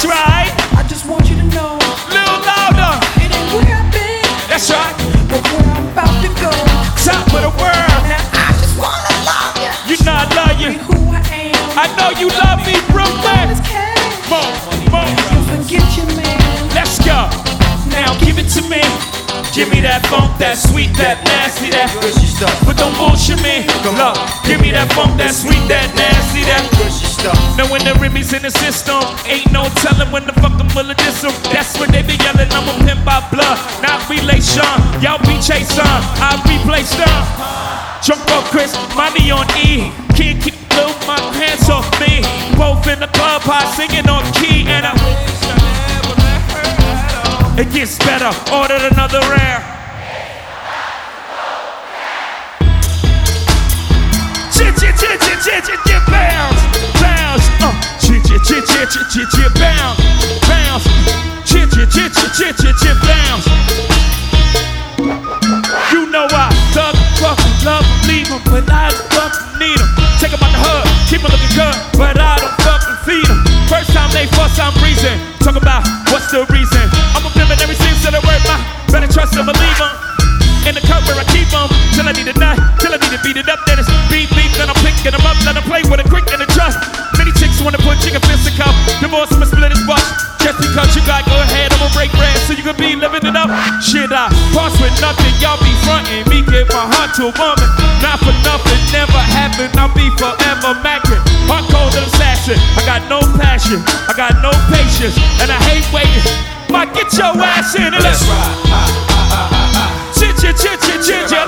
That's right. I just want you to know. Little louder. It ain't where I've been. That's right. But where I'm about to go. Top of the world. Now I just wanna love you. You know I love you. Be who I am. I know you love me, Brooklyn. More. You forget your man. Let's go. Now give it to me. Give me that funk, that sweet, that nasty, that Gushy stuff. but don't bullshit me. Look, give me that funk, that sweet, that nasty, that Gushy stuff. Now when the Remy's in the system, ain't no telling when the fuck I'm willing this them. That's when they be yelling, I'm a pimp by blood, not relation. Y'all be chasing, I replace them. Drunk on Chris, money on E. Can't keep little my hands off me. Both in the club, high singing on key, and it gets better. Ordered another round. Bounce, bounce, bounce, bounce, bounce. You know I thug, fuck, love, leave 'em, but I don't fucking need 'em. Take 'em out the hood, keep 'em looking good, but I don't fucking feed 'em. First time they fuss, I'm breezing. Talk about what's the reason. I'm a pimpin' every since that I work my. Better trust 'em, believe 'em. In the cup where I keep 'em, till I need a nut, till I need to beat it up. Then it's beat, then I'm picking 'em up, let 'em play with a quick and a trust. Many chicks wanna put chicken fist in cup, divorce 'em and split his watch. Just because you got go ahead, I'ma break bread so you can be living it up. Shit, I pass with nothing, y'all be frontin'. Me give my heart to a woman, not for nothing, never happened. I'll be forever mackin'. Hard cold and assassin. I got no passion, I got no patience, and I hate waiting. Might get your ass in and let's ride. Chit, chit, chit, chit, chit, chit.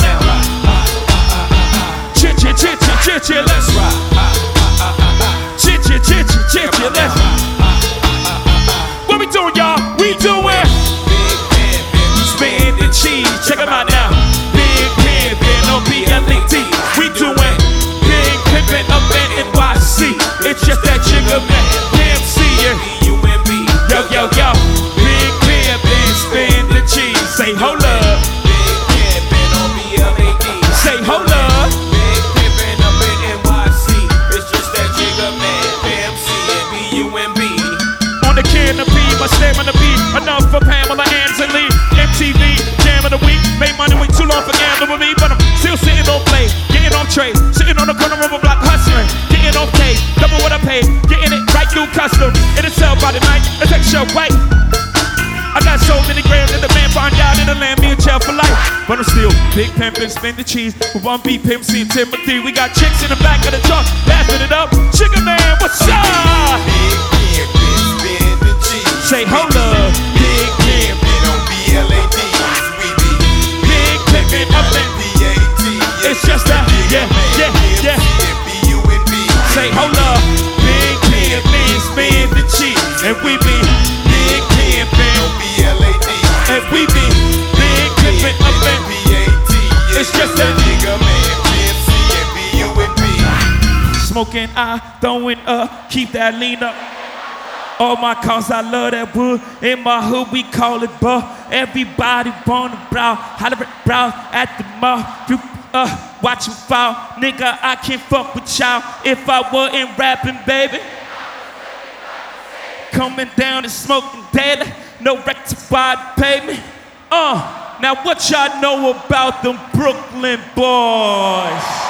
Chit, chit, chit, chit, chit, chit, let's ride. Chit, chit, chit, chit, chit, chit, let's ride. What we doing, y'all? We doing Big Pimpin', spin the cheese. Check 'em out now. Big Pimpin' on BLET. We doing Big Pimpin' up in NYC. It's just that Jigga Man, PMC, yeah. Yo, yo, yo. Big Pimpin', spin the cheese. Say hold up. Big Pimpin' on BLAD. Say hold up. Big Pimpin' up in NYC. It's just that Jigga Man, PMC and BUMB. On the canopy, my stamina be enough for Pamela Ansley. MTV, jam of the week. Made money way too long for gambling with me, but I'm still sitting on play, getting on trays, sitting on the corner of a block hustling, getting on K, double what I paid, getting it right through custom. In itself by the night, it's extra white. I got so many grams that the man find out in the land, me in jail for life. But I'm still Big Pimpin', spin the cheese with one beat, Pimp C and Timothy. We got chicks in the back of the truck, laughing it up. Jigga Man, what's up? Big Pimpin', spin the cheese. Say hold up. Big Pimpin' on BLAD. We be Big Pimpin' up in. BAT. It's just that, yeah, yeah, yeah. Say hold up. Big Pimpin', spin the cheese, and we be Big Pimpin'. And we be Big Pimpin' up in. It's just that Jigga Man, PMC and BUMB. smoking, I throwing up, keep that lean up. All my cars, I love that wood. In my hood, we call it buh. Everybody on the brow, holler at brow at the mall. You watch 'em fall, nigga. I can't fuck with y'all if I wasn't rapping, baby. Coming down and smoking daily, no rectified payment. Now what y'all know about them Brooklyn boys?